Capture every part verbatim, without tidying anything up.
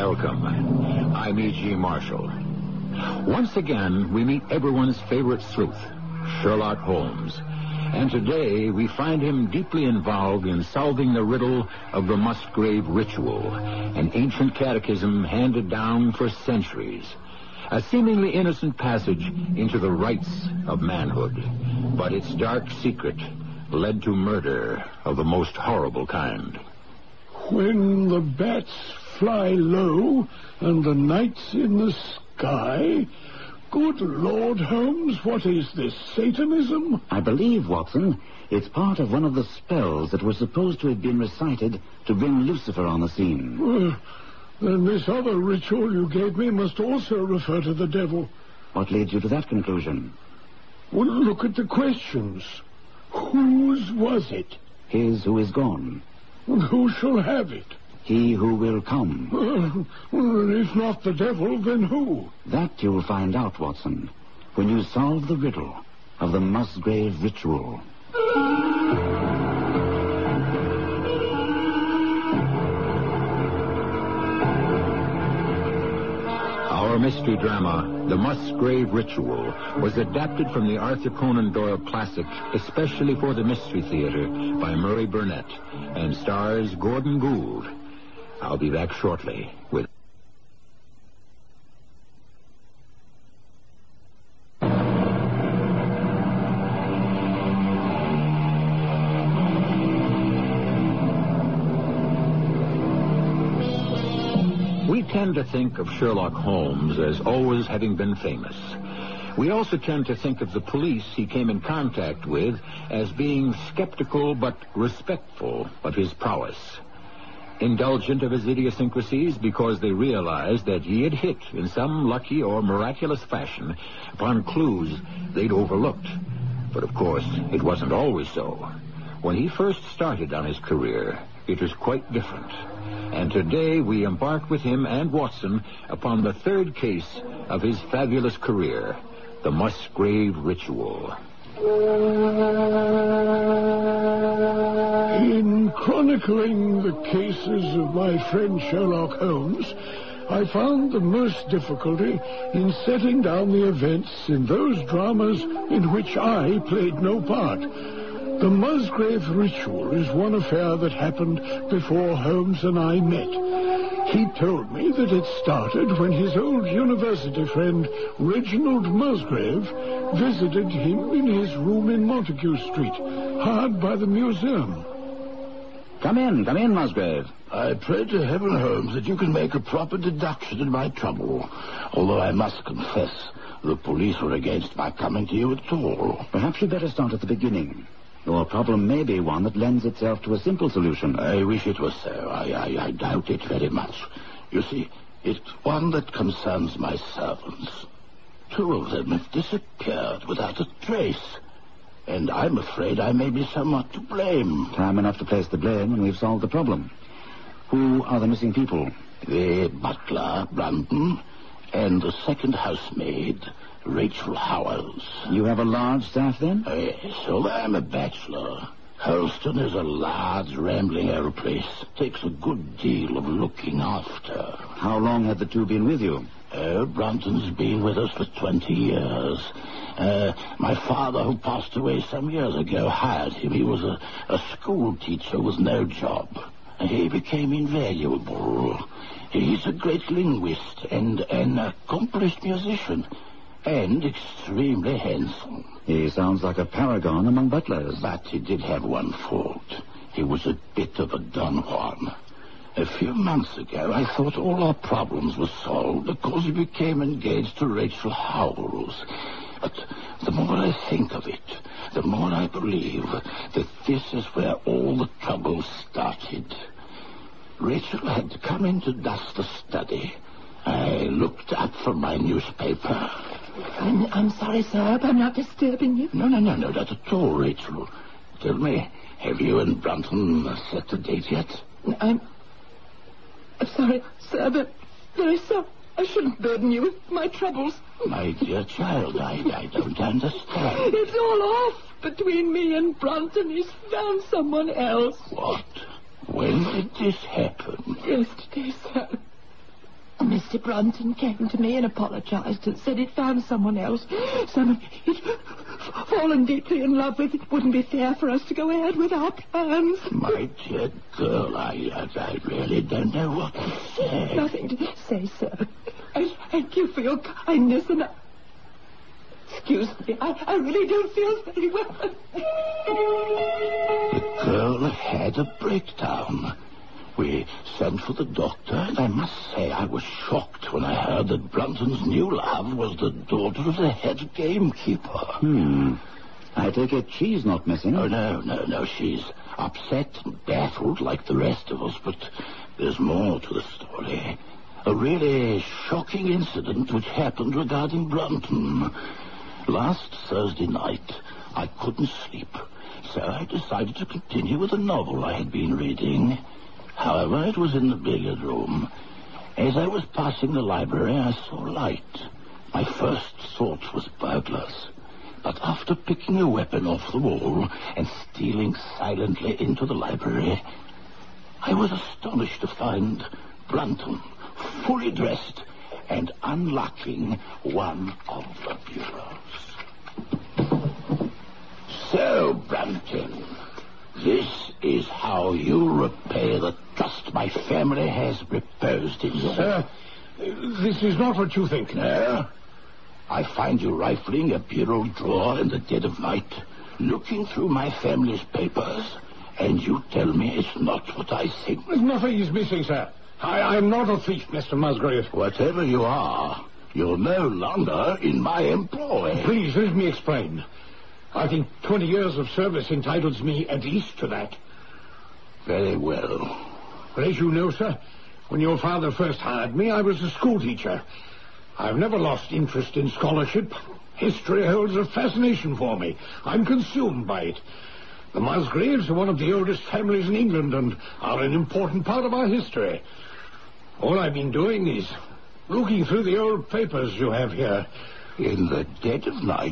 Welcome. I'm E G. Marshall. Once again, we meet everyone's favorite sleuth, Sherlock Holmes. And today, we find him deeply involved in solving the riddle of the Musgrave Ritual, an ancient catechism handed down for centuries. A seemingly innocent passage into the rights of manhood. But its dark secret led to murder of the most horrible kind. When the bats fly low and the night's in the sky... Good Lord, Holmes, what is this, Satanism? I believe, Watson, it's part of one of the spells that were supposed to have been recited to bring Lucifer on the scene. Well, then this other ritual you gave me must also refer to the devil. What leads you to that conclusion? Well, look at the questions. Whose was it? His who is gone. And who shall have it? He who will come. Uh, well, if not the devil, then who? That you'll find out, Watson, when you solve the riddle of the Musgrave Ritual. Our mystery drama, The Musgrave Ritual, was adapted from the Arthur Conan Doyle classic, especially for the Mystery Theater, by Murray Burnett, and stars Gordon Gould. I'll be back shortly with... We tend to think of Sherlock Holmes as always having been famous. We also tend to think of the police he came in contact with as being skeptical but respectful of his prowess. Indulgent of his idiosyncrasies because they realized that he had hit in some lucky or miraculous fashion upon clues they'd overlooked. But of course, it wasn't always so. When he first started on his career, it was quite different. And today we embark with him and Watson upon the third case of his fabulous career, the Musgrave Ritual. In chronicling the cases of my friend Sherlock Holmes, I found the most difficulty in setting down the events in those dramas in which I played no part. The Musgrave Ritual is one affair that happened before Holmes and I met. He told me that it started when his old university friend, Reginald Musgrave, visited him in his room in Montague Street, hard by the museum. Come in, come in, Musgrave. I pray to heaven, Holmes, that you can make a proper deduction in my trouble. Although I must confess, the police were against my coming to you at all. Perhaps you'd better start at the beginning. Your problem may be one that lends itself to a simple solution. I wish it was so. I, I, I doubt it very much. You see, it's one that concerns my servants. Two of them have disappeared without a trace. And I'm afraid I may be somewhat to blame. Time enough to place the blame when we've solved the problem. Who are the missing people? The butler, Brandon, and the second housemaid, Rachel Howells. You have a large staff, then? Uh, yes, although I'm a bachelor. Holston is a large, rambling old place. Takes a good deal of looking after. How long have the two been with you? Oh, Brunton's been with us for twenty years. Uh, my father, who passed away some years ago, hired him. He was a, a school teacher with no job. He became invaluable. He's a great linguist and an accomplished musician. And extremely handsome. He sounds like a paragon among butlers. But he did have one fault. He was a bit of a Don Juan. A few months ago, I thought all our problems were solved because he became engaged to Rachel Howells. But the more I think of it, the more I believe that this is where all the trouble started. Rachel had come in to dust the study. I looked up from my newspaper. I'm, I'm sorry, sir, but I'm not disturbing you. No, no, no, no, not at all, Rachel. Tell me, have you and Brunton set the date yet? I'm... I'm sorry, sir, but very sorry. I shouldn't burden you with my troubles. My dear child, I, I don't understand. It's all off between me and Brunton. He's found someone else. What? When did this happen? Yesterday, sir. Brunton came to me and apologized and said he'd found someone else. Someone he'd fallen deeply in love with. It wouldn't be fair for us to go ahead with our plans. My dear girl, I, I really don't know what to say. Nothing to say, sir. I thank you for your kindness, and I... Excuse me, I, I really don't feel very well. The girl had a breakdown. We sent for the doctor, and I must say I was shocked when I heard that Brunton's new love was the daughter of the head gamekeeper. Hmm. I take it she's not missing. Oh, no, no, no. She's upset and baffled like the rest of us, but there's more to the story. A really shocking incident which happened regarding Brunton. Last Thursday night, I couldn't sleep, so I decided to continue with a novel I had been reading. However, it was in the billiard room. As I was passing the library, I saw light. My first thought was burglars. But after picking a weapon off the wall and stealing silently into the library, I was astonished to find Brunton fully dressed and unlocking one of the bureaus. So, Brunton, this is how you repay the trust my family has reposed in you. Sir, this is not what you think. No? I find you rifling a bureau drawer in the dead of night, looking through my family's papers, and you tell me it's not what I think. Nothing is missing, sir. I, I'm not a thief, Mister Musgrave. Whatever you are, you're no longer in my employ. Please, let me explain. I think twenty years of service entitles me at least to that. Very well. But as you know, sir, when your father first hired me, I was a schoolteacher. I've never lost interest in scholarship. History holds a fascination for me. I'm consumed by it. The Musgraves are one of the oldest families in England and are an important part of our history. All I've been doing is looking through the old papers you have here. In the dead of night,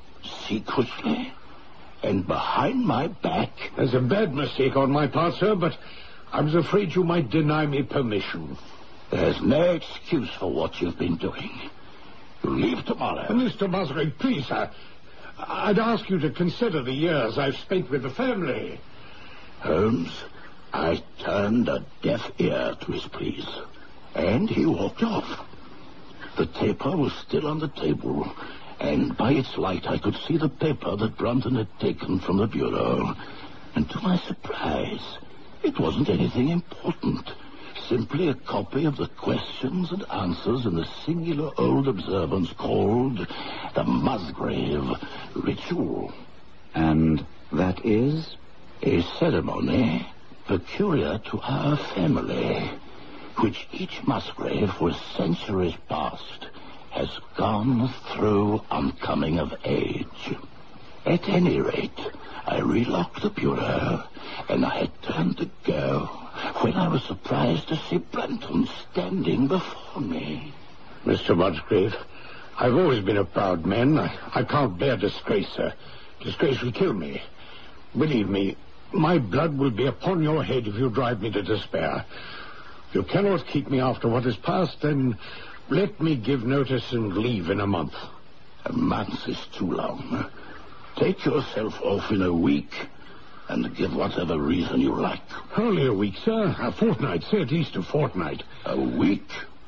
secretly, and behind my back? There's a bad mistake on my part, sir, but I was afraid you might deny me permission. There's no excuse for what you've been doing. You leave tomorrow. Mister Musgrave, please, sir. I'd ask you to consider the years I've spent with the family. Holmes, I turned a deaf ear to his pleas, and he walked off. The taper was still on the table, and by its light I could see the paper that Brunton had taken from the bureau. And to my surprise, it wasn't anything important. Simply a copy of the questions and answers in the singular old observance called the Musgrave Ritual. And that is? A ceremony peculiar to our family, which each Musgrave for centuries past has gone through on coming of age. At any rate, I relocked the bureau, and I had turned to go when I was surprised to see Brunton standing before me. Mister Musgrave, I've always been a proud man. I, I can't bear disgrace, sir. Disgrace will kill me. Believe me, my blood will be upon your head if you drive me to despair. If you cannot keep me after what has passed, then let me give notice and leave in a month. A month is too long. Take yourself off in a week and give whatever reason you like. Only a week, sir. A fortnight, say at least a fortnight. A week?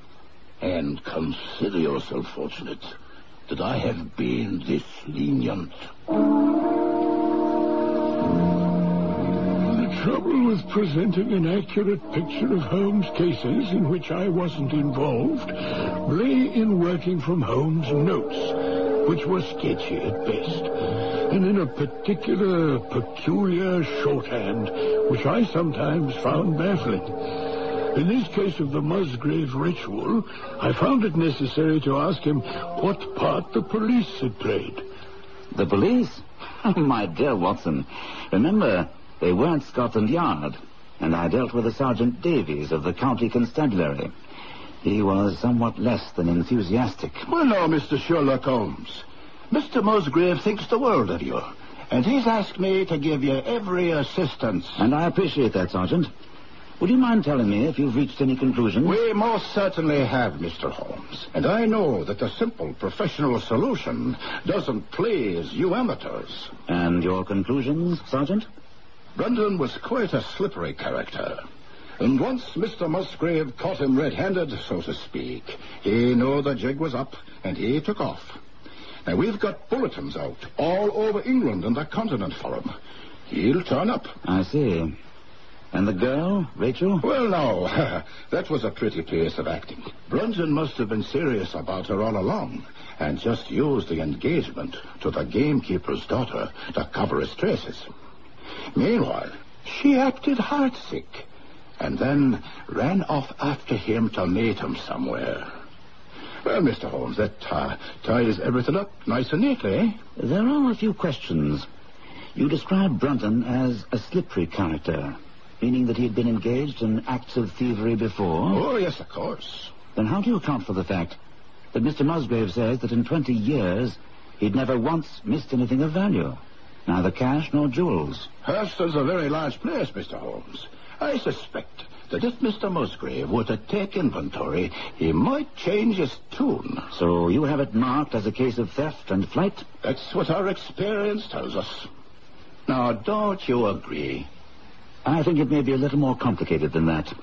And consider yourself fortunate that I have been this lenient. The trouble with presenting an accurate picture of Holmes' cases in which I wasn't involved lay in working from Holmes' notes, which were sketchy at best, and in a particular, peculiar shorthand, which I sometimes found baffling. In this case of the Musgrave Ritual, I found it necessary to ask him what part the police had played. The police? My dear Watson, remember, they weren't Scotland Yard, and I dealt with a Sergeant Davies of the County Constabulary. He was somewhat less than enthusiastic. Well, no, Mister Sherlock Holmes. Mister Musgrave thinks the world of you, and he's asked me to give you every assistance. And I appreciate that, Sergeant. Would you mind telling me if you've reached any conclusions? We most certainly have, Mister Holmes. And I know that a simple professional solution doesn't please you amateurs. And your conclusions, Sergeant? Brandon was quite a slippery character. And once Mister Musgrave caught him red-handed, so to speak, he knew the jig was up, and he took off. Now, we've got bulletins out all over England and the continent for him. He'll turn up. I see. And the girl, Rachel? Well, no. That was a pretty piece of acting. Brunson must have been serious about her all along and just used the engagement to the gamekeeper's daughter to cover his traces. Meanwhile, she acted heartsick and then ran off after him to meet him somewhere. Well, Mister Holmes, that uh, ties everything up nice and neatly, eh? There are a few questions. You described Brunton as a slippery character, meaning that he had been engaged in acts of thievery before? Oh, yes, of course. Then how do you account for the fact that Mister Musgrave says that in twenty years he'd never once missed anything of value? Neither cash nor jewels. Hurston's a very large place, Mister Holmes. I suspect that if Mister Musgrave were to take inventory, he might change his tune. So you have it marked as a case of theft and flight? That's what our experience tells us. Now, don't you agree? I think it may be a little more complicated than that.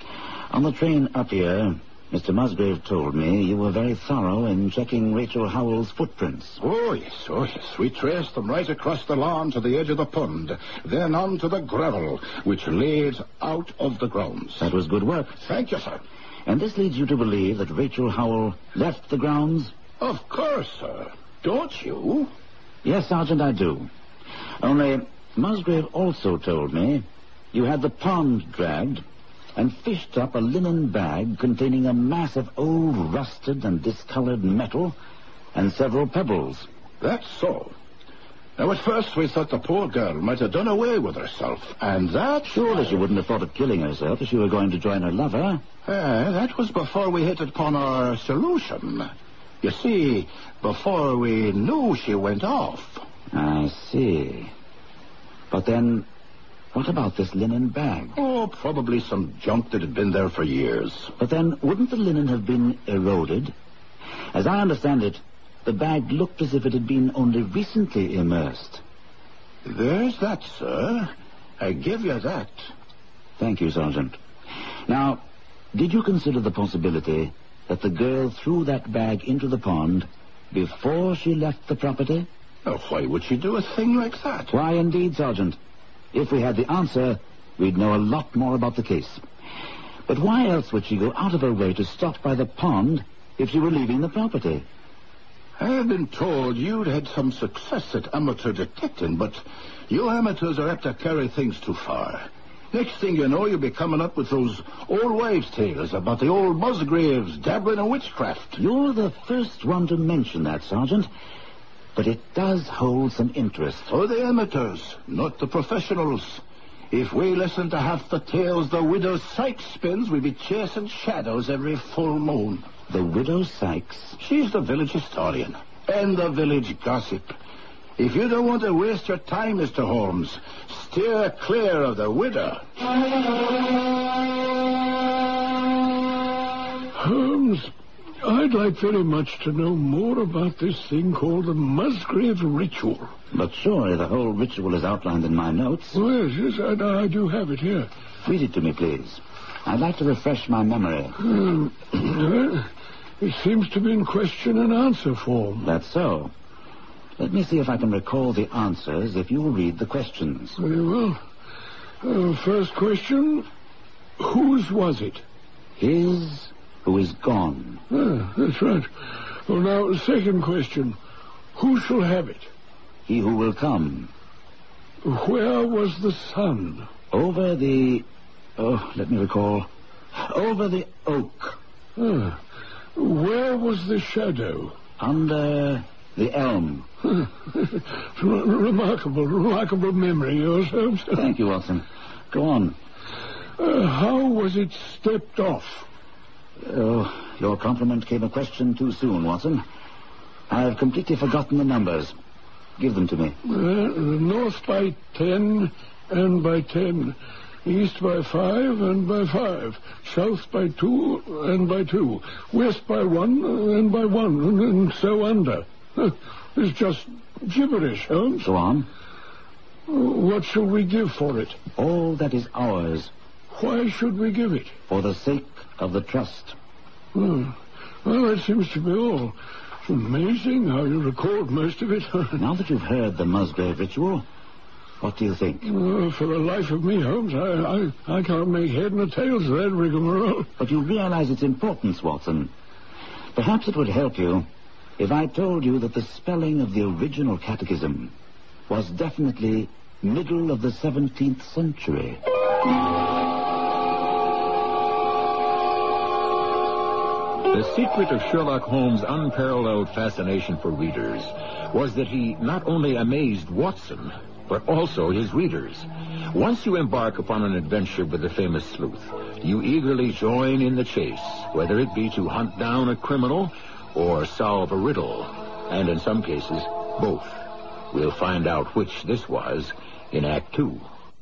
On the train up here, Mister Musgrave told me you were very thorough in checking Rachel Howell's footprints. Oh, yes, oh, yes. We traced them right across the lawn to the edge of the pond, then onto the gravel, which leads out of the grounds. That was good work. Thank you, sir. And this leads you to believe that Rachel Howell left the grounds? Of course, sir. Don't you? Yes, Sergeant, I do. Only Musgrave also told me you had the pond dragged and fished up a linen bag containing a mass of old rusted and discolored metal and several pebbles. That's so. Now, at first we thought the poor girl might have done away with herself, and that... Surely she wouldn't have thought of killing herself if she were going to join her lover. Uh, that was before we hit upon our solution. You see, before we knew she went off. I see. But then, what about this linen bag? Oh, probably some junk that had been there for years. But then, wouldn't the linen have been eroded? As I understand it, the bag looked as if it had been only recently immersed. There's that, sir. I give you that. Thank you, Sergeant. Now, did you consider the possibility that the girl threw that bag into the pond before she left the property? Oh, why would she do a thing like that? Why, indeed, Sergeant. If we had the answer, we'd know a lot more about the case. But why else would she go out of her way to stop by the pond if she were leaving the property? I've been told you'd had some success at amateur detecting, but you amateurs are apt to carry things too far. Next thing you know, you'll be coming up with those old wives' tales about the old Musgraves dabbling in witchcraft. You're the first one to mention that, Sergeant. But it does hold some interest. Oh, the amateurs, not the professionals. If we listened to half the tales the widow Sykes spins, we'd be chasing shadows every full moon. The widow Sykes? She's the village historian and the village gossip. If you don't want to waste your time, Mister Holmes, steer clear of the widow. Holmes, I'd like very much to know more about this thing called the Musgrave Ritual. But surely the whole ritual is outlined in my notes. Oh, yes, yes, I, I do have it here. Read it to me, please. I'd like to refresh my memory. Um, well, it seems to be in question and answer form. That's so. Let me see if I can recall the answers if you will read the questions. Very well. Uh, first question, whose was it? His who is gone. Ah, that's right. Well, now, second question, who shall have it? He who will come. Where was the sun? Over the... Oh, let me recall. Over the oak. Ah, where was the shadow? Under the elm. remarkable, remarkable memory, yours, Holmes. Thank you, Watson. Go on. Uh, how was it stepped off? Oh, your compliment came a question too soon, Watson. I've completely forgotten the numbers. Give them to me. Uh, north by ten and by ten. East by five and by five, south by two and by two, west by one and by one, and, and so under. It's just gibberish, Holmes. Go on. What shall we give for it? All that is ours. Why should we give it? For the sake of the trust. Oh, well, that seems to be all. It's amazing how you record most of it. Now that you've heard the Musgrave ritual, what do you think? Uh, for the life of me, Holmes, I, I, I can't make head nor tails of that rigmarole. But you realize its importance, Watson. Perhaps it would help you if I told you that the spelling of the original catechism was definitely middle of the seventeenth century. The secret of Sherlock Holmes' unparalleled fascination for readers was that he not only amazed Watson, but also his readers. Once you embark upon an adventure with the famous sleuth, you eagerly join in the chase, whether it be to hunt down a criminal or solve a riddle, and in some cases, both. We'll find out which this was in Act Two.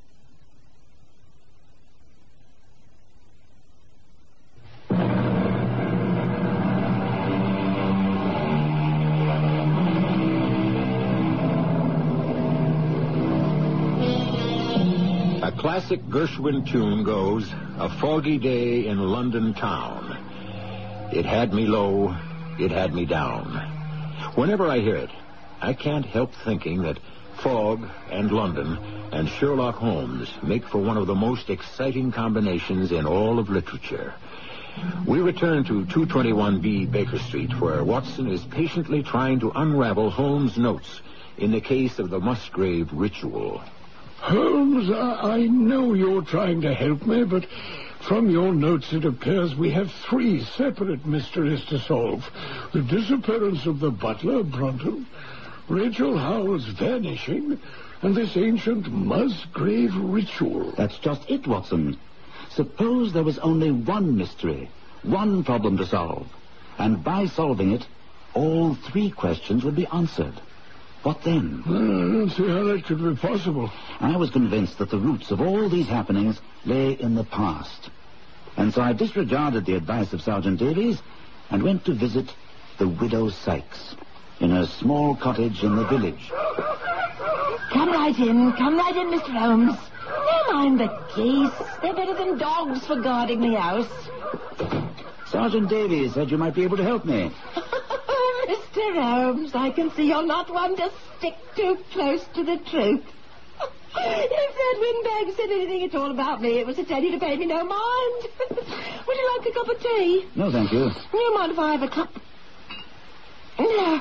A classic Gershwin tune goes, "A foggy day in London town. It had me low, it had me down." Whenever I hear it, I can't help thinking that fog and London and Sherlock Holmes make for one of the most exciting combinations in all of literature. We return to two twenty-one B Baker Street, where Watson is patiently trying to unravel Holmes' notes in the case of the Musgrave ritual. Holmes, I, I know you're trying to help me, but from your notes it appears we have three separate mysteries to solve. The disappearance of the butler, Brunton, Rachel Howell's vanishing, and this ancient Musgrave ritual. That's just it, Watson. Suppose there was only one mystery, one problem to solve, and by solving it, all three questions would be answered. What then? Well, I don't see how that could be possible. I was convinced that the roots of all these happenings lay in the past. And so I disregarded the advice of Sergeant Davies and went to visit the widow Sykes in her small cottage in the village. Come right in, come right in, Mister Holmes. Never mind the geese. They're better than dogs for guarding the house. Sergeant Davies said you might be able to help me. Mister Holmes, I can see you're not one to stick too close to the truth. If that windbag said anything at all about me, it was to tell you to pay me no mind. Would you like a cup of tea? No, thank you. Do you mind if I have a cup? No.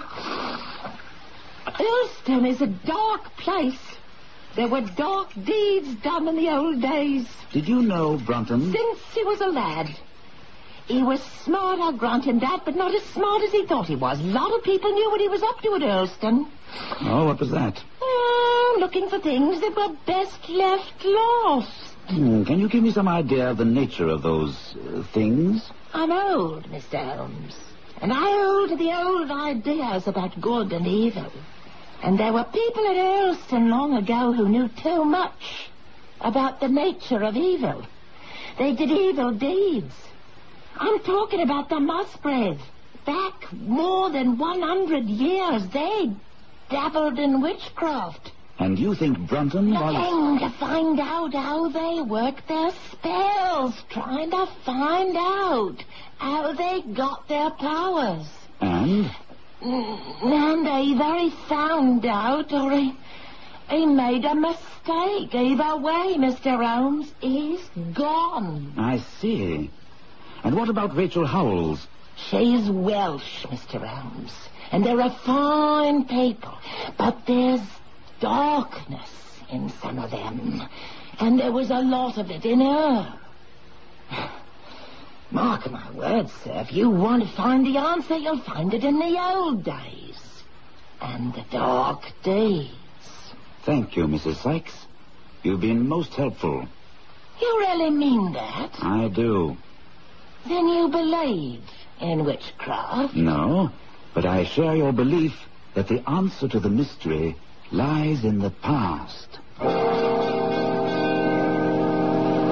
Earlston is a dark place. There were dark deeds done in the old days. Did you know Brunton? Since he was a lad. He was smart, I'll grant him that, but not as smart as he thought he was. A lot of people knew what he was up to at Earlston. Oh, what was that? Oh, looking for things that were best left lost. Hmm, can you give me some idea of the nature of those uh, things? I'm old, Mister Holmes, and I hold to the old ideas about good and evil. And there were people at Earlston long ago who knew too much about the nature of evil. They did evil deeds. I'm talking about the Musgrave. Back more than one hundred years, they dabbled in witchcraft. And you think Brunton was... Trying to find out how they work their spells. Trying to find out how they got their powers. And? And either he found out or he, he made a mistake. Either way, Mister Holmes, he's gone. I see. And what about Rachel Howells? She's Welsh, Mister Holmes. And they're a fine people. But there's darkness in some of them. And there was a lot of it in her. Mark my words, sir. If you want to find the answer, you'll find it in the old days. And the dark deeds. Thank you, Missus Sykes. You've been most helpful. You really mean that? I do. Then you believe in witchcraft? No, but I share your belief that the answer to the mystery lies in the past.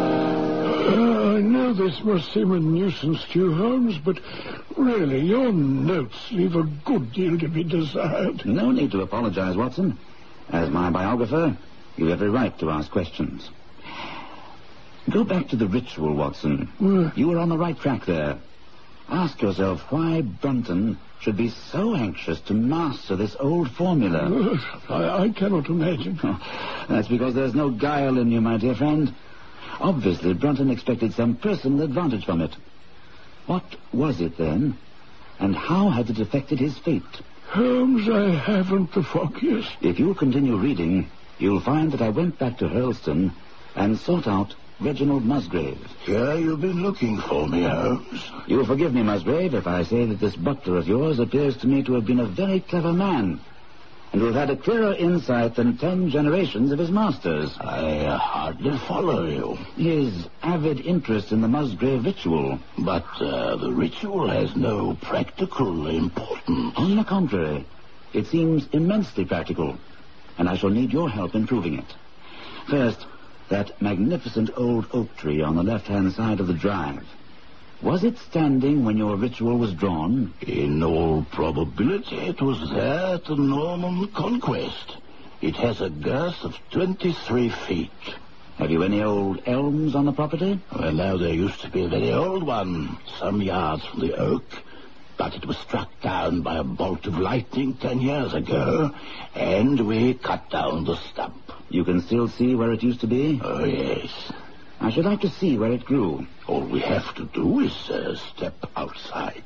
Uh, I know this must seem a nuisance to you, Holmes, but really, your notes leave a good deal to be desired. No need to apologize, Watson. As my biographer, you have every right to ask questions. Go back to the ritual, Watson. Uh, You were on the right track there. Ask yourself why Brunton should be so anxious to master this old formula. uh, I, I cannot imagine. That's because there's no guile in you, my dear friend. Obviously, Brunton expected some personal advantage from it. What was it, then? And how had it affected his fate? Holmes, I haven't the foggiest. If you'll continue reading, you'll find that I went back to Hurlstone and sought out Reginald Musgrave. Here you've been looking for me, Holmes. You'll forgive me, Musgrave, if I say that this butler of yours appears to me to have been a very clever man, and who have had a clearer insight than ten generations of his masters. I uh, hardly follow you. His avid interest in the Musgrave ritual. But uh, the ritual has no practical importance. On the contrary, it seems immensely practical, and I shall need your help in proving it. First, that magnificent old oak tree on the left-hand side of the drive. Was it standing when your ritual was drawn? In all probability, it was there at the Norman Conquest. It has a girth of twenty-three feet. Have you any old elms on the property? Well, now, there used to be a very old one, some yards from the oak, but it was struck down by a bolt of lightning ten years ago, and we cut down the stump. You can still see where it used to be? Oh, yes. I should like to see where it grew. All we have to do is uh, step outside.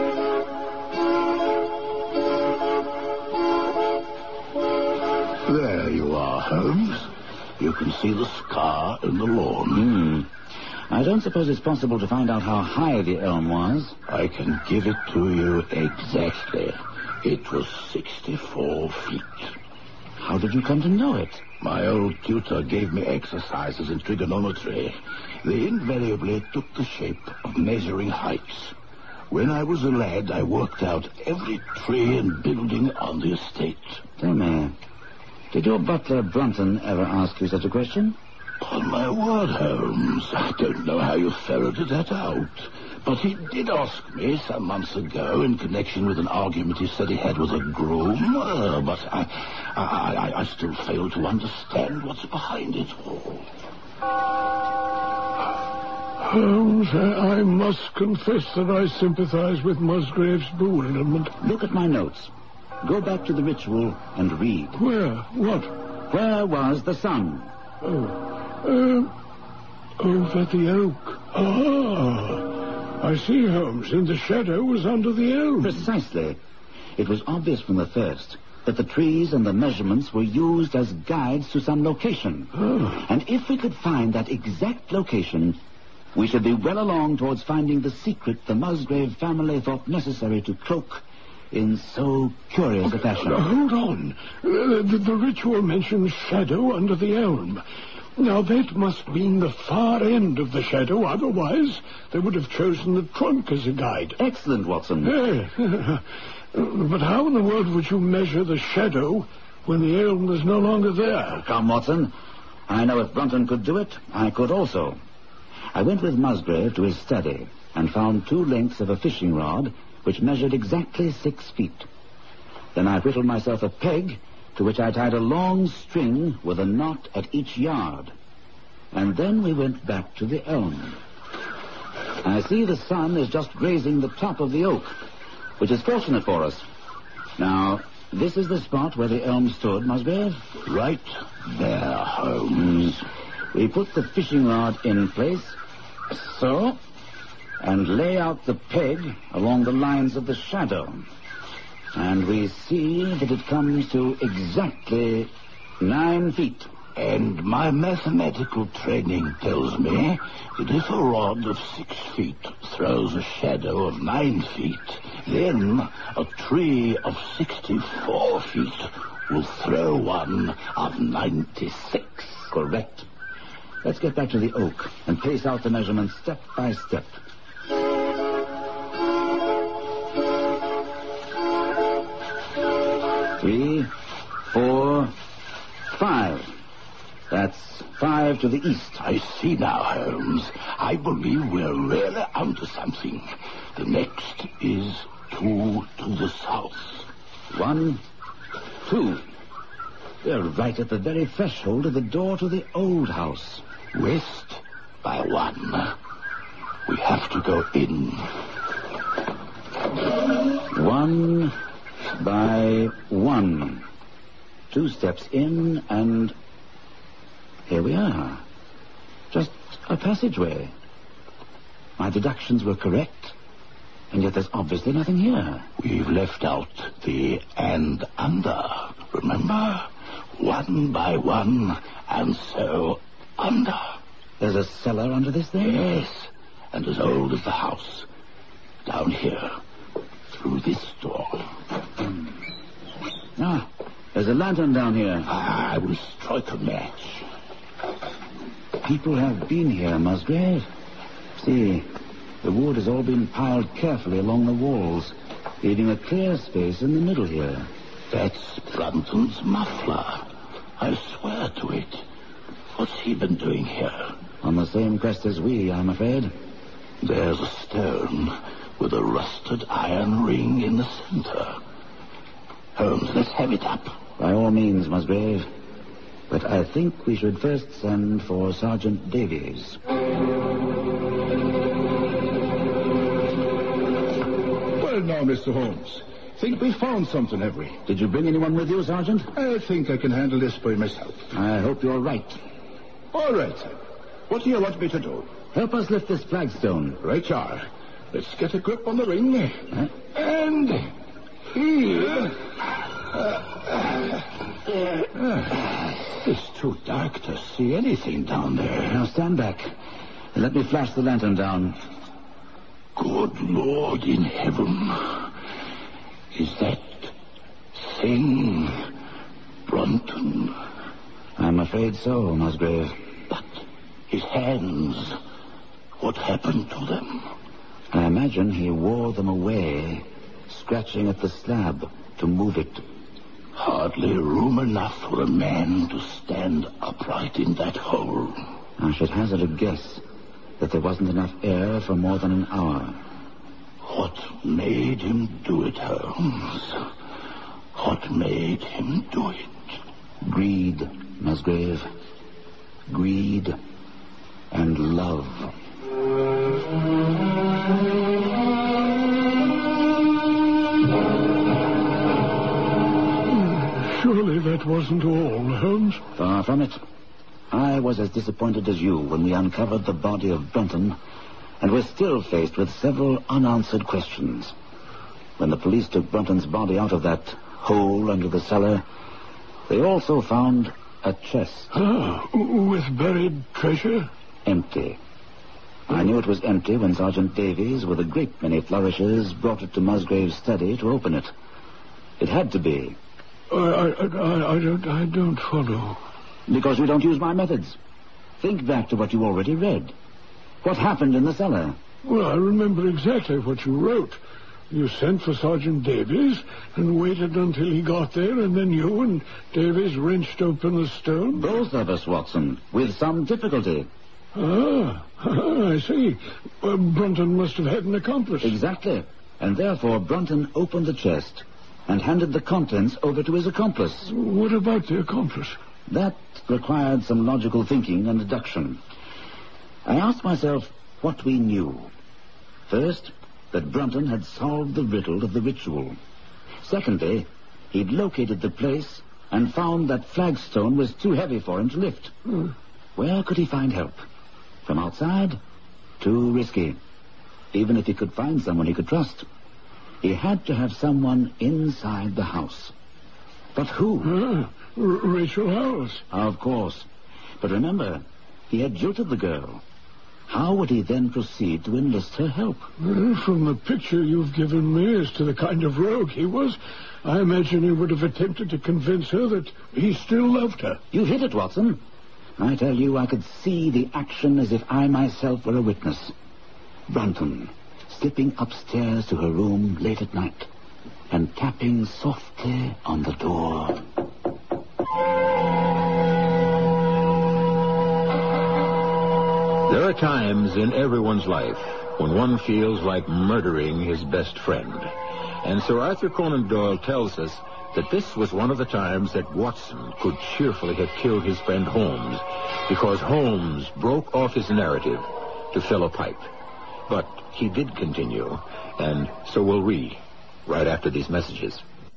There you are, Holmes. You can see the scar in the lawn. Hmm. I don't suppose it's possible to find out how high the elm was. I can give it to you exactly. It was sixty-four feet. How did you come to know it? My old tutor gave me exercises in trigonometry. They invariably took the shape of measuring heights. When I was a lad, I worked out every tree and building on the estate. Tell me, did your butler Brunton ever ask you such a question? On my word, Holmes, I don't know how you ferreted that out. But he did ask me some months ago in connection with an argument he said he had with a groom. Uh, but I, I, I, I still fail to understand what's behind it all. Holmes, I, I must confess that I sympathize with Musgrave's bewilderment. Look at my notes. Go back to the ritual and read. Where? What? Where was the sun? Oh, uh, over the oak. Ah, I see, Holmes, and the shadow was under the elm. Precisely. It was obvious from the first that the trees and the measurements were used as guides to some location. Oh. And if we could find that exact location, we should be well along towards finding the secret the Musgrave family thought necessary to cloak in so curious a fashion. Uh, hold on. Uh, the, the ritual mentions shadow under the elm. Now, that must mean the far end of the shadow. Otherwise, they would have chosen the trunk as a guide. Excellent, Watson. Eh, but how in the world would you measure the shadow when the elm was no longer there? Come, Watson. I know if Brunton could do it, I could also. I went with Musgrave to his study and found two lengths of a fishing rod which measured exactly six feet. Then I whittled myself a peg to which I tied a long string with a knot at each yard. And then we went back to the elm. I see the sun is just grazing the top of the oak, which is fortunate for us. Now, this is the spot where the elm stood, Musgrave? Right there, Holmes. Mm. We put the fishing rod in place, so, and lay out the peg along the lines of the shadow. And we see that it comes to exactly nine feet. And my mathematical training tells me that if a rod of six feet throws a shadow of nine feet, then a tree of sixty-four feet will throw one of ninety-six. Correct. Let's get back to the oak and pace out the measurements step by step. Three, four, five. That's five to the east. I see now, Holmes. I believe we're really onto something. The next is two to the south. One, two. They're right at the very threshold of the door to the old house. West by one. We have to go in. One by one. Two steps in, and here we are. Just a passageway. My deductions were correct, and yet there's obviously nothing here. We've left out the and under, remember? One by one, and so under. There's a cellar under this thing? Yes, and as old as the house. Down here, through this door. Ah, there's a lantern down here. I will strike a match. People have been here, Musgrave. See, the wood has all been piled carefully along the walls, leaving a clear space in the middle here. That's Brunton's muffler. I swear to it. What's he been doing here? On the same quest as we, I'm afraid. There's a stone with a rusted iron ring in the center. Holmes, let's have it up. By all means, Musgrave. But I think we should first send for Sergeant Davies. Well, now, Mister Holmes. Think we found something, have we? Did you bring anyone with you, Sergeant? I think I can handle this by myself. I hope you're right. All right, sir. What do you want me to do? Help us lift this flagstone. Right, sir. Let's get a grip on the ring. Huh? And here... It's too dark to see anything down there. Now stand back and let me flash the lantern down. Good Lord in heaven. Is that thing Brunton? I'm afraid so, Musgrave. But his hands, what happened to them? I imagine he wore them away, scratching at the slab to move it. Hardly room enough for a man to stand upright in that hole. I should hazard a guess that there wasn't enough air for more than an hour. What made him do it, Holmes? What made him do it? Greed, Musgrave. Greed and love. Surely that wasn't all, Holmes. Far from it. I was as disappointed as you when we uncovered the body of Brunton, and we're still faced with several unanswered questions. When the police took Brunton's body out of that hole under the cellar, they also found a chest. Ah, with buried treasure? Empty. I knew it was empty when Sergeant Davies, with a great many flourishes, brought it to Musgrave's study to open it. It had to be. I, I, I, I don't, I don't follow. Because you don't use my methods. Think back to what you already read. What happened in the cellar? Well, I remember exactly what you wrote. You sent for Sergeant Davies and waited until he got there, and then you and Davies wrenched open the stone. Both of us, Watson, with some difficulty. Ah, I see. Uh, Brunton must have had an accomplice. Exactly. And therefore Brunton opened the chest and handed the contents over to his accomplice. What about the accomplice? That required some logical thinking and deduction. I asked myself what we knew. First, that Brunton had solved the riddle of the ritual. Secondly, he'd located the place and found that flagstone was too heavy for him to lift. Hmm. Where could he find help? From outside? Too risky. Even if he could find someone he could trust. He had to have someone inside the house. But who? Ah, R- Rachel Howells. Of course. But remember, he had jilted the girl. How would he then proceed to enlist her help? Well, from the picture you've given me as to the kind of rogue he was, I imagine he would have attempted to convince her that he still loved her. You hit it, Watson. I tell you, I could see the action as if I myself were a witness. Brunton, slipping upstairs to her room late at night and tapping softly on the door. There are times in everyone's life when one feels like murdering his best friend. And Sir Arthur Conan Doyle tells us that this was one of the times that Watson could cheerfully have killed his friend Holmes, because Holmes broke off his narrative to fill a pipe. But he did continue, and so will we, right after these messages.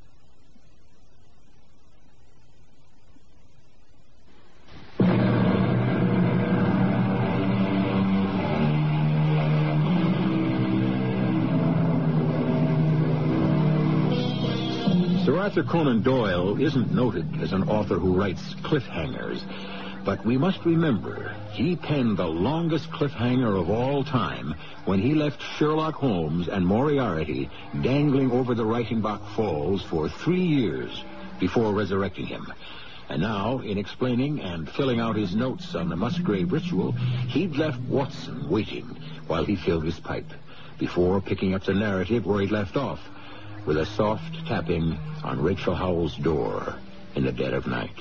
Sir Arthur Conan Doyle isn't noted as an author who writes cliffhangers, but we must remember he penned the longest cliffhanger of all time when he left Sherlock Holmes and Moriarty dangling over the Reichenbach Falls for three years before resurrecting him. And now, in explaining and filling out his notes on the Musgrave ritual, he'd left Watson waiting while he filled his pipe, before picking up the narrative where he'd left off, with a soft tapping on Rachel Howell's door in the dead of night.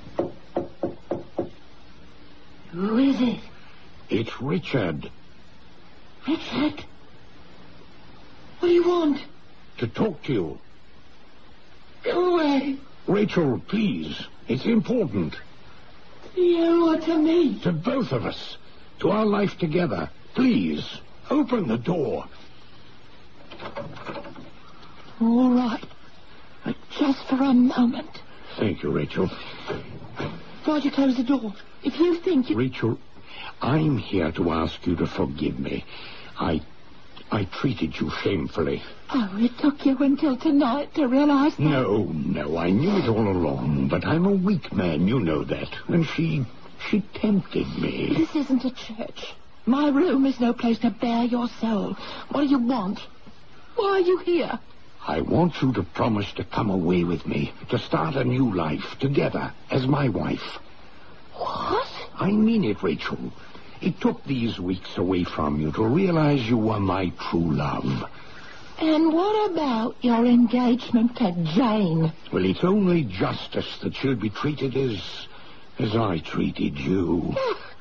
Who is it? It's Richard. Richard? What do you want? To talk to you. Go away. Rachel, please. It's important. To you or to me? To both of us. To our life together. Please, open the door. All right. But just for a moment. Thank you, Rachel. Why'd you close the door? If you think you... Rachel, I'm here to ask you to forgive me. I... I treated you shamefully. Oh, it took you until tonight to realize that? No, no, I knew it all along, but I'm a weak man, you know that. And she... she tempted me. This isn't a church. My room is no place to bare your soul. What do you want? Why are you here? I want you to promise to come away with me, to start a new life together as my wife. What? I mean it, Rachel. It took these weeks away from you to realize you were my true love. And what about your engagement to Jane? Well, it's only justice that she'll be treated as... as I treated you.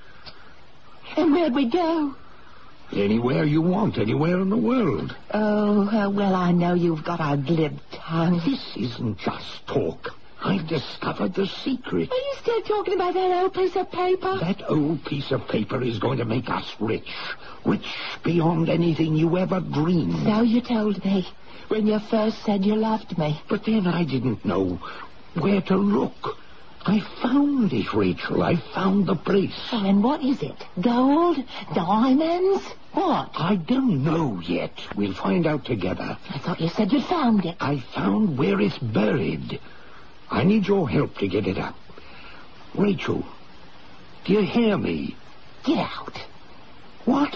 And where'd we go? Anywhere you want, anywhere in the world. Oh, uh, well, I know you've got a glib tongue. This isn't just talk. I've discovered the secret. Are you still talking about that old piece of paper? That old piece of paper is going to make us rich. Rich beyond anything you ever dreamed. So you told me when you first said you loved me. But then I didn't know where to look. I found it, Rachel. I found the place. Oh, and what is it? Gold? Diamonds? What? I don't know yet. We'll find out together. I thought you said you'd found it. I found where it's buried. I need your help to get it up. Rachel, do you hear me? Get out. What?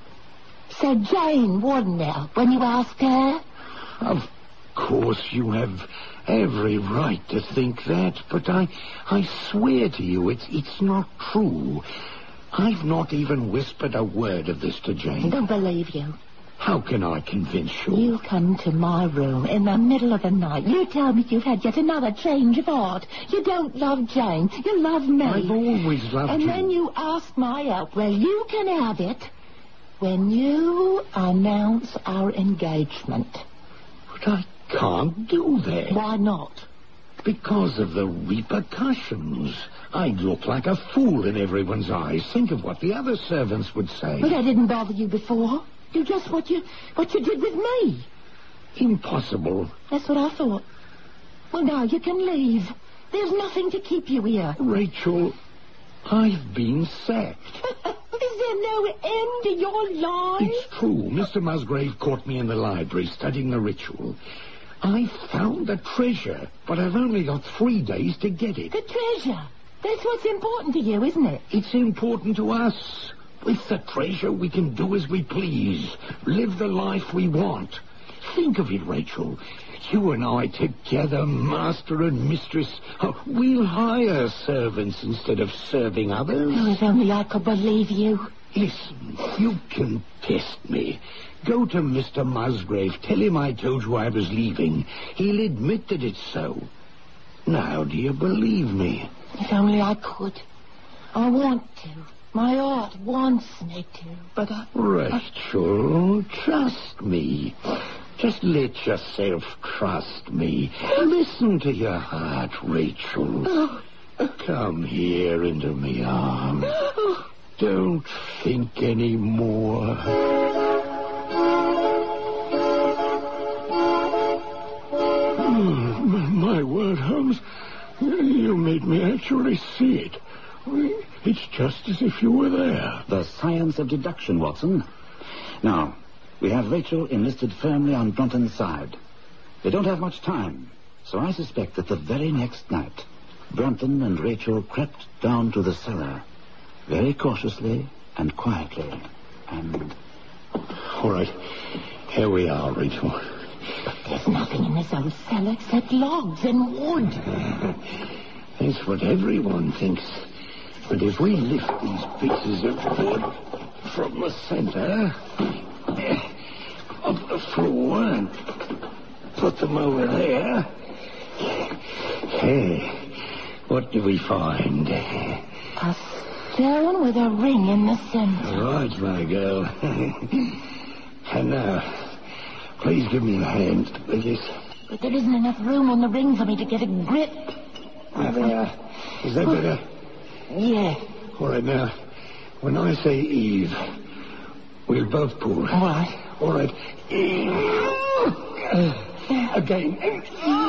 So Jane Wardenell, when you asked her? Of course you have every right to think that, but I I swear to you it's it's not true. I've not even whispered a word of this to Jane. I don't believe you. How can I convince you? You come to my room in the middle of the night. You tell me you've had yet another change of heart. You don't love Jane. You love me. I've always loved and you. And then you ask my help. Well, you can have it when you announce our engagement. But I can't do that. Why not? Because of the repercussions. I'd look like a fool in everyone's eyes. Think of what the other servants would say. But that didn't bother you before. Do just what you what you did with me. Impossible. That's what I thought. Well, now you can leave. There's nothing to keep you here. Rachel, I've been sacked. Is there no end to your life? It's true. Mister Musgrave caught me in the library studying the ritual. I found the treasure, but I've only got three days to get it. The treasure? That's what's important to you, isn't it? It's important to us. With the treasure, we can do as we please. Live the life we want. Think of it, Rachel. You and I together, master and mistress. Oh, we'll hire servants instead of serving others. Oh, if only I could believe you. Listen, you can test me. Go to Mister Musgrave. Tell him I told you I was leaving. He'll admit that it's so. Now, do you believe me? If only I could. I want to. My heart wants me to, but I... Rachel, trust me. Just let yourself trust me. Listen to your heart, Rachel. Oh. Come here into my arms. Oh. Don't think any more. Oh, my word, Holmes. You made me actually see it. It's just as if you were there. The science of deduction, Watson. Now, we have Rachel enlisted firmly on Brunton's side. They don't have much time, so I suspect that the very next night, Brunton and Rachel crept down to the cellar, very cautiously and quietly, and... All right, here we are, Rachel. But there's nothing in this old cellar except logs and wood. That's what everyone thinks. But if we lift these pieces of wood from the center of the floor and put them over there, hey, what do we find? A stone with a ring in the center. Right, my girl. And now, please give me a hand with this. But there isn't enough room on the ring for me to get a grip. There. Is that better? Yeah. All right, now, when I say Eve, we'll both pull. All right. All right. Eve. Uh, again. Eve.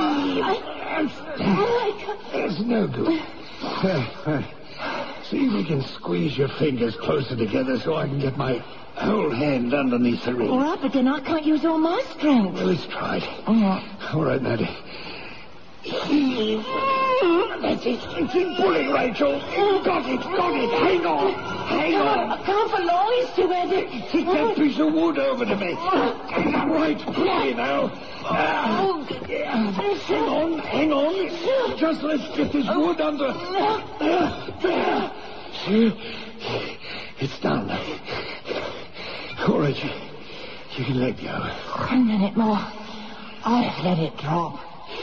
That's no good. Uh, uh, see if you can squeeze your fingers closer together so I can get my whole hand underneath the ring. All right, but then I can't use all my strength. Well, let's try it. All right. All right, now. Eve. That's it. Keep pulling, Rachel. Got it, got it. Hang on. Hang on. I can't for long. He's too heavy. Take that piece of wood over to me. Right, quickly now. Uh, hang on, hang on. Just let's get this wood under. There, there. See? It's done. All right, you, you can let go. A minute more. I've let it drop.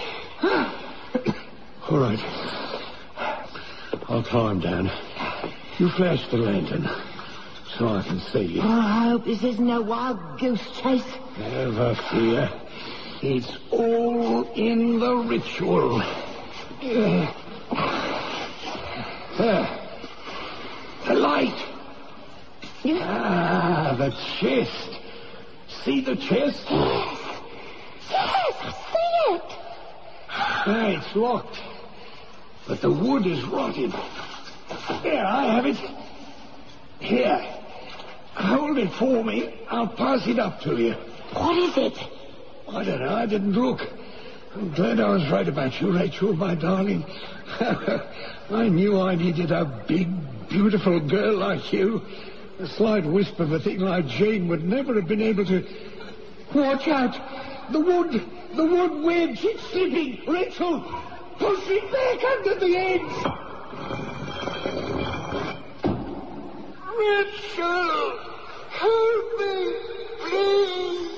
All right. I'll climb down. You flash the lantern so I can see you. Oh, I hope this isn't no wild goose chase. Never fear. It's all in the ritual. Uh, uh, the light. Yeah. Ah, the chest. See the chest? Yes. Yes, I see it. Ah, it's locked. But the wood is rotted. There, I have it. Here. Hold it for me. I'll pass it up to you. What is it? I don't know. I didn't look. I'm glad I was right about you, Rachel, my darling. I knew I needed a big, beautiful girl like you. A slight wisp of a thing like Jane would never have been able to... Watch out! The wood! The wood wedge! It's slipping! Rachel! Push it back under the edge! Rachel! Help me! Please!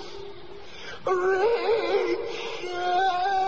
Rachel!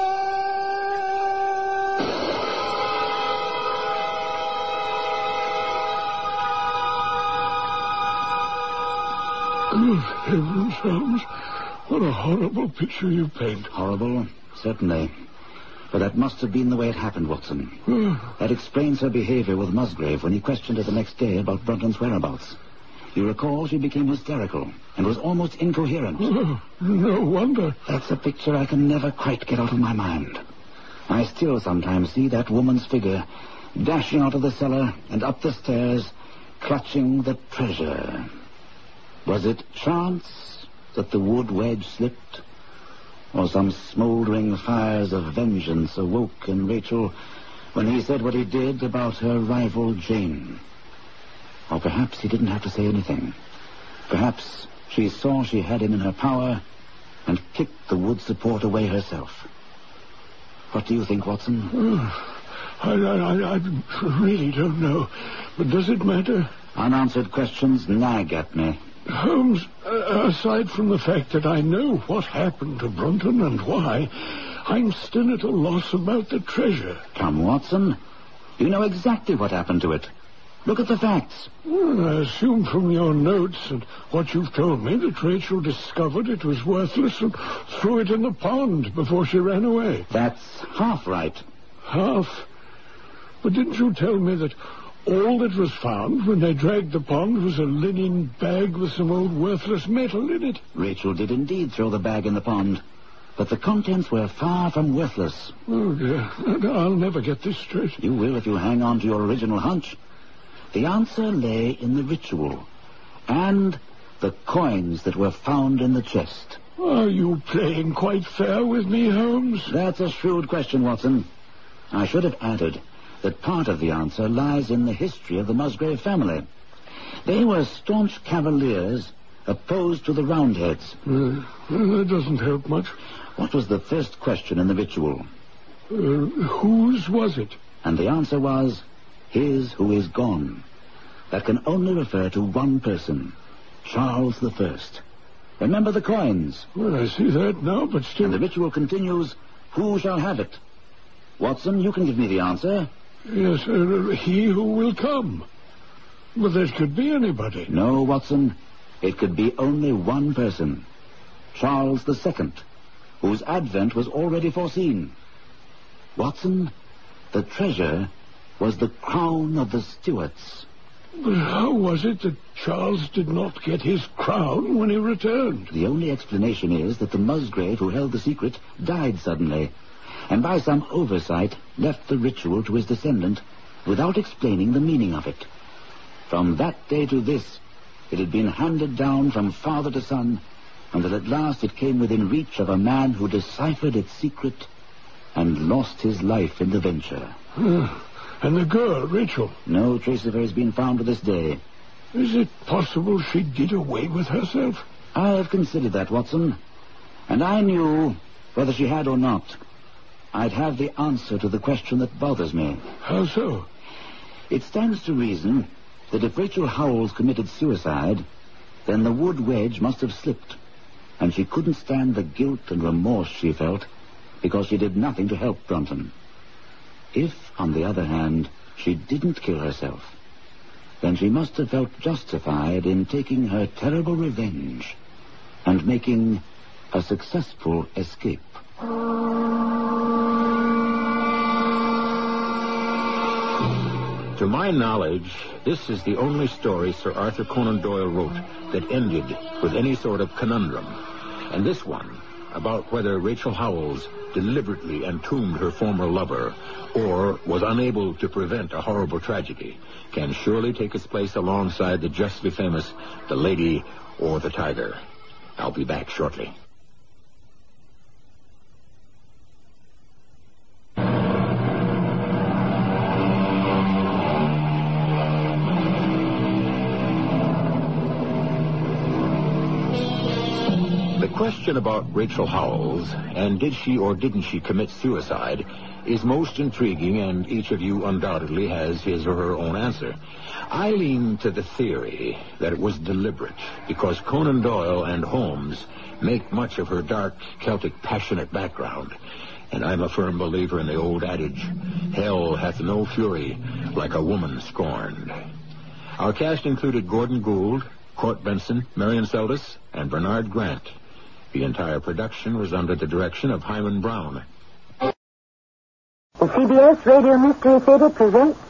Good heavens, Holmes. What a horrible picture you paint. Horrible? Certainly. But that must have been the way it happened, Watson. That explains her behavior with Musgrave when he questioned her the next day about Brunton's whereabouts. You recall she became hysterical and was almost incoherent. Oh, no wonder. That's a picture I can never quite get out of my mind. I still sometimes see that woman's figure dashing out of the cellar and up the stairs, clutching the treasure. Was it chance that the wood wedge slipped? Or some smouldering fires of vengeance awoke in Rachel when he said what he did about her rival Jane? Or perhaps he didn't have to say anything. Perhaps she saw she had him in her power and kicked the wood support away herself. What do you think, Watson? Oh, I, I, I really don't know. But does it matter? Unanswered questions nag at me. Holmes, uh, aside from the fact that I know what happened to Brunton and why, I'm still at a loss about the treasure. Come, Watson. You know exactly what happened to it. Look at the facts. Well, I assume from your notes and what you've told me that Rachel discovered it was worthless and threw it in the pond before she ran away. That's half right. Half? But didn't you tell me that all that was found when they dragged the pond was a linen bag with some old worthless metal in it? Rachel did indeed throw the bag in the pond, but the contents were far from worthless. Oh, dear. I'll never get this straight. You will if you hang on to your original hunch. The answer lay in the ritual and the coins that were found in the chest. Are you playing quite fair with me, Holmes? That's a shrewd question, Watson. I should have added that part of the answer lies in the history of the Musgrave family. They were staunch cavaliers opposed to the Roundheads. Uh, well, that doesn't help much. What was the first question in the ritual? Uh, whose was it? And the answer was, his who is gone. That can only refer to one person, Charles the First. Remember the coins. Well, I see that now, but still... And the ritual continues, who shall have it? Watson, you can give me the answer. Yes, uh, he who will come. But that could be anybody. No, Watson. It could be only one person. Charles the Second, whose advent was already foreseen. Watson, the treasure was the crown of the Stuarts. But how was it that Charles did not get his crown when he returned? The only explanation is that the Musgrave who held the secret died suddenly, and by some oversight left the ritual to his descendant without explaining the meaning of it. From that day to this, it had been handed down from father to son, until at last it came within reach of a man who deciphered its secret and lost his life in the venture. Uh, and the girl, Rachel? No trace of her has been found to this day. Is it possible she did away with herself? I have considered that, Watson, and I knew, whether she had or not, I'd have the answer to the question that bothers me. How so? It stands to reason that if Rachel Howells committed suicide, then the wood wedge must have slipped, and she couldn't stand the guilt and remorse she felt because she did nothing to help Brunton. If, on the other hand, she didn't kill herself, then she must have felt justified in taking her terrible revenge and making a successful escape. To my knowledge, this is the only story Sir Arthur Conan Doyle wrote that ended with any sort of conundrum. And this one, about whether Rachel Howells deliberately entombed her former lover or was unable to prevent a horrible tragedy, can surely take its place alongside the justly famous The Lady or the Tiger. I'll be back shortly. The question about Rachel Howells, and did she or didn't she commit suicide, is most intriguing, and each of you undoubtedly has his or her own answer. I lean to the theory that it was deliberate, because Conan Doyle and Holmes make much of her dark, Celtic, passionate background. And I'm a firm believer in the old adage, hell hath no fury like a woman scorned. Our cast included Gordon Gould, Court Benson, Marion Seldes, and Bernard Grant. The entire production was under the direction of Hyman Brown. The C B S Radio Mystery Theater presents